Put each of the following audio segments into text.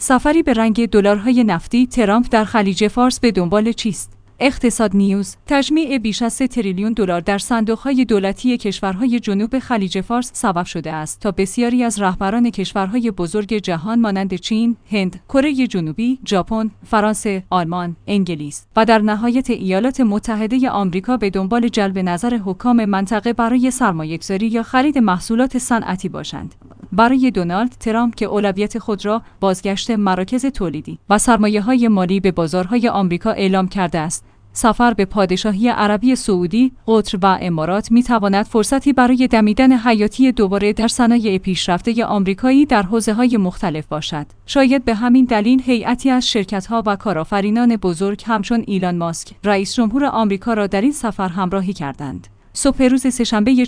سفری به رنگ دلارهای نفتی ترامپ در خلیج فارس به دنبال چیست؟ اقتصاد نیوز: تجمیع بیش از 3 تریلیون دلار در صندوق‌های دولتی کشورهای جنوب خلیج فارس سبب شده است تا بسیاری از رهبران کشورهای بزرگ جهان مانند چین، هند، کره جنوبی، ژاپن، فرانسه، آلمان، انگلیس و در نهایت ایالات متحده آمریکا به دنبال جلب نظر حکام منطقه برای سرمایه‌گذاری یا خرید محصولات صنعتی باشند. برای دونالد ترامپ که اولویت خود را بازگشت مراکز تولیدی و سرمایه‌های مالی به بازارهای آمریکا اعلام کرده است، سفر به پادشاهی عربی سعودی، قطر و امارات می‌تواند فرصتی برای دمیدن حیاتی دوباره در صنایع پیشرفته آمریکایی در حوزه‌های مختلف باشد. شاید به همین دلیل هیئتی از شرکت‌ها و کارآفرینان بزرگ همچون ایلان ماسک، رئیس جمهور آمریکا را در این سفر همراهی کردند. صبح روز سه‌شنبه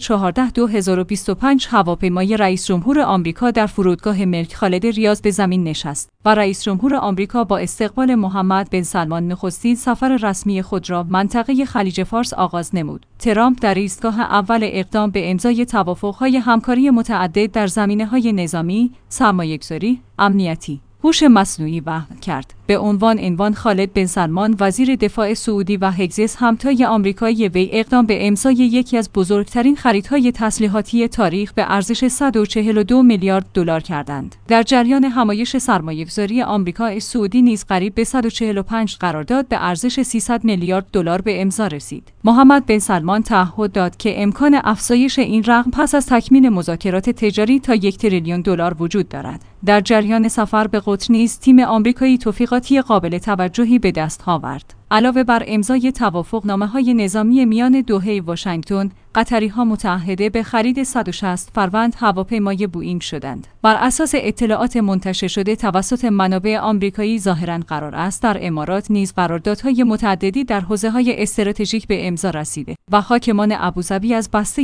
14/2025 هواپیمای رئیس جمهور آمریکا در فرودگاه ملک خالد ریاض به زمین نشست و رئیس جمهور آمریکا با استقبال محمد بن سلمان نخستین سفر رسمی خود را منطقه خلیج فارس آغاز نمود. ترامپ در ایستگاه اول اقدام به امضای توافق‌های همکاری متعدد در زمینه‌های نظامی، سرمایه‌گذاری، امنیتی، هوش مصنوعی وعده کرد. به عنوان خالد بن سلمان وزیر دفاع سعودی و هگزس همتای آمریکایی وی اقدام به امضای یکی از بزرگترین خریدهای تسلیحاتی تاریخ به ارزش 142 میلیارد دلار کردند. در جریان همایش سرمایه‌گذاری آمریکا سعودی نیز قریب به 145 قرارداد به ارزش 300 میلیارد دلار به امضا رسید. محمد بن سلمان تعهد داد که امکان افزایش این رقم پس از تکمیل مذاکرات تجاری تا 1 تریلیون دلار وجود دارد. در جریان سفر به قطر نیز تیم آمریکایی توفیقاتی قابل توجهی به دست آورد. علاوه بر امضای توافقنامه‌های نظامی میان دوحه واشنگتن، قطری‌ها متعهده به خرید 160 فروند هواپیمای بوئینگ شدند. بر اساس اطلاعات منتشر شده توسط منابع آمریکایی ظاهراً قرار است در امارات نیز قراردادهای متعددی در حوزه‌های استراتژیک به امضا رسیده و حاکمان ابوظبی از بسته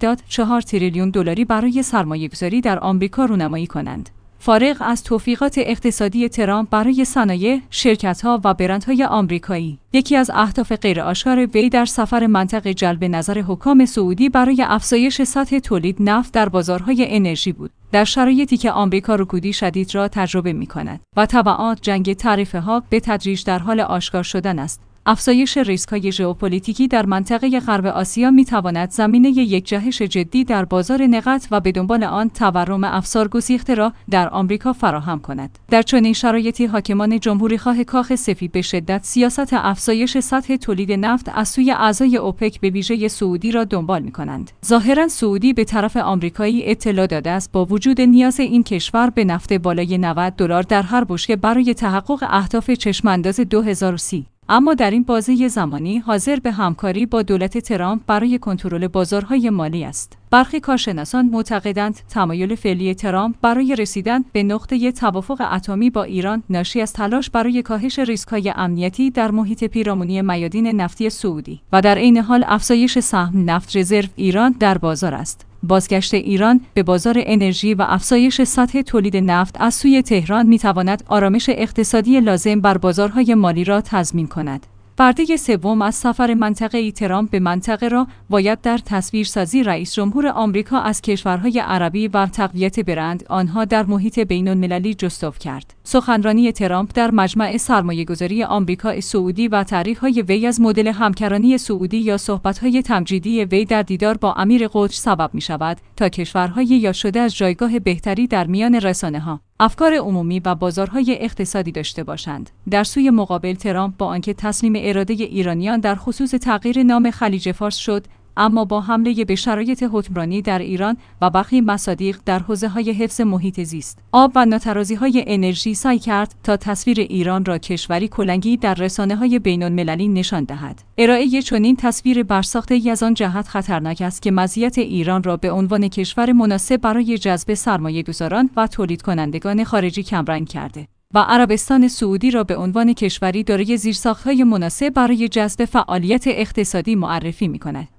1.4 تریلیون دلاری برای سرمایه‌گذاری در آمریکا رونمایی کنند. فارغ از توفیقات اقتصادی ترامپ برای صنایع، شرکت‌ها و برندهای آمریکایی، یکی از اهداف غیرآشکار وی در سفر منطقه جلب نظر حکام سعودی برای افزایش سطح تولید نفت در بازارهای انرژی بود. در شرایطی که آمریکا رکودی شدید را تجربه می‌کند و تبعات جنگ تعرفه‌ها به تدریج در حال آشکار شدن است، افزایش ریسک‌های ژئوپلیتیکی در منطقه غرب آسیا می‌تواند زمینه یک جهش جدی در بازار نقد و به دنبال آن تورم افسار گسیخته را در آمریکا فراهم کند. در چنین شرایطی حاکمان جمهوری‌خواه کاخ سفید به شدت سیاست افزایش سطح تولید نفت از سوی اعضای اوپک به ویژه سعودی را دنبال می‌کنند. ظاهراً سعودی به طرف آمریکایی اطلاع داده است با وجود نیاز این کشور به نفت بالای 90 دلار در هر بشکه برای تحقق اهداف چشم‌انداز 2030. اما در این بازه زمانی حاضر به همکاری با دولت ترامپ برای کنترل بازارهای مالی است. برخی کارشناسان معتقدند تمایل فعلی ترامپ برای رسیدن به نقطه توافق اتمی با ایران ناشی از تلاش برای کاهش ریسک‌های امنیتی در محیط پیرامونی میادین نفتی سعودی و در عین حال افزایش سهم نفت رزرو ایران در بازار است. بازگشت ایران به بازار انرژی و افزایش سطح تولید نفت از سوی تهران می‌تواند آرامش اقتصادی لازم بر بازارهای مالی را تضمین کند. پرده سوم از سفر منطقه‌ای ترامپ به منطقه را باید در تصویرسازی رئیس جمهور آمریکا از کشورهای عربی و تقویت برند آنها در محیط بین‌المللی جستجو کرد. سخنرانی ترامپ در مجمع سرمایه‌گذاری آمریکا سعودی و تعریف‌های وی از مدل همکارانی سعودی یا صحبت‌های تمجیدی وی در دیدار با امیر قطر سبب می‌شود تا کشورهای یاد شده از جایگاه بهتری در میان رسانه‌ها، افکار عمومی و بازارهای اقتصادی داشته باشند. در سوی مقابل ترامپ با آنکه تسلیم اراده ایرانیان در خصوص تغییر نام خلیج فارس شد، اما با حمله به شرایط حکمرانی در ایران و برخی مصادیق در حوزه‌های حفظ محیط زیست، آب و ناتوازی‌های انرژی سعی کرد تا تصویر ایران را کشوری کلنگی در رسانه‌های بین‌المللی نشان دهد. ارائه چنین تصویر برساخته‌ای از آن جهت خطرناک است که مزیت ایران را به عنوان کشور مناسب برای جذب سرمایه‌گذاران و تولید کنندگان خارجی کمرنگ کرده و عربستان سعودی را به عنوان کشوری دارای زیرساخت‌های مناسب برای جذب فعالیت اقتصادی معرفی می‌کند.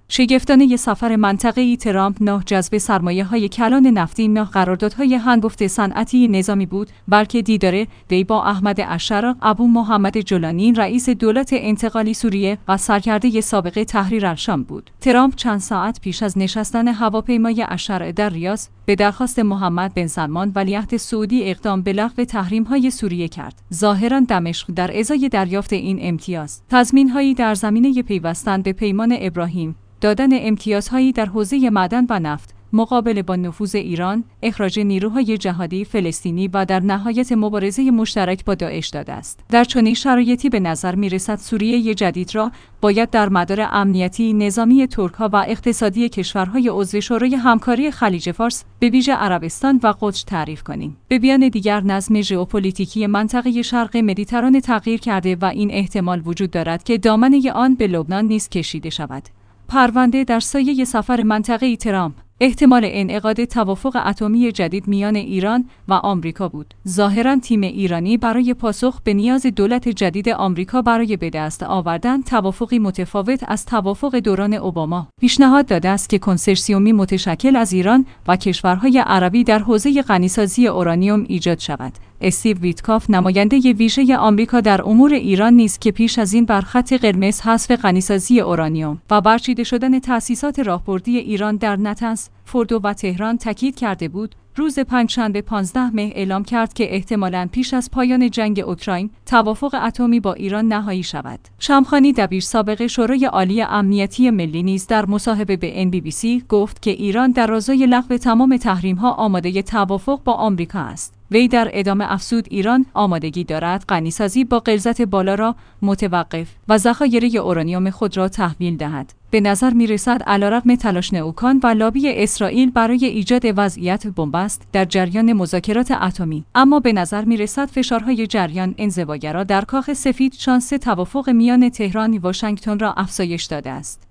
شگفتانه سفر منطقه‌ای ترامپ نه جذب سرمایه‌های کلان نفتی نه قراردادهای هنگفت صنعتی نظامی بود، بلکه دیدار وی با احمد اشرق، ابو محمد جولانی رئیس دولت انتقالی سوریه و سرکرده سابق تحریر الشام بود. ترامپ چند ساعت پیش از نشستن هواپیمای اشرق در ریاض به درخواست محمد بن سلمان ولیعهد سعودی اقدام به لغو تحریم‌های سوریه کرد. ظاهراً دمشق در ازای دریافت این امتیاز، تضمین‌هایی در زمینه پیوستن به پیمان ابراهیم، دادن امتیازهایی در حوزه معدن و نفت، مقابله با نفوذ ایران، اخراج نیروهای جهادی فلسطینی و در نهایت مبارزه مشترک با داعش داده است. در چنین شرایطی به نظر می‌رسد سوریه جدید را باید در مدار امنیتی، نظامی ترک‌ها و اقتصادی کشورهای عضو شورای همکاری خلیج فارس به ویژه عربستان و قدس تعریف کنیم. به بیان دیگر نظم ژئوپلیتیکی منطقه شرق مدیترانه تغییر کرده و این احتمال وجود دارد که دامنه آن به لبنان نیز کشیده شود. پرونده در سایه سفر منطقه‌ای ترامپ، احتمال انعقاد توافق اتمی جدید میان ایران و آمریکا بود. ظاهراً تیم ایرانی برای پاسخ به نیاز دولت جدید آمریکا برای به دست آوردن توافقی متفاوت از توافق دوران اوباما پیشنهاد داده است که کنسرسیومی متشکل از ایران و کشورهای عربی در حوزه غنیسازی اورانیوم ایجاد شود. استیو ویتکاف، نماینده ویژه آمریکا در امور ایران نیز که پیش از این بر خط قرمز حذف غنیسازی اورانیوم و برچیده شدن تأسیسات راهبردی ایران در نطنز، فردو و تهران تاکید کرده بود، روز پنجشنبه 15 مهر اعلام کرد که احتمالاً پیش از پایان جنگ اوکراین توافق اتمی با ایران نهایی شود. شمخانی، دبیر سابق شورای عالی امنیتی ملی نیز در مصاحبه به NBBC گفت که ایران در رازای لغو تمام تحریم‌ها آماده توافق با آمریکا است. وی در ادامه افزود ایران آمادگی دارد غنیسازی با غلظت بالا را متوقف و ذخایر اورانیوم خود را تحویل دهد. به نظر می‌رسد علیرغم تلاش نئوکان و لابی اسرائیل برای ایجاد وضعیت بنبست در جریان مذاکرات اتمی، اما به نظر می‌رسد فشارهای جریان انزواگرا در کاخ سفید شانس توافق میان تهران و واشنگتن را افزایش داده است.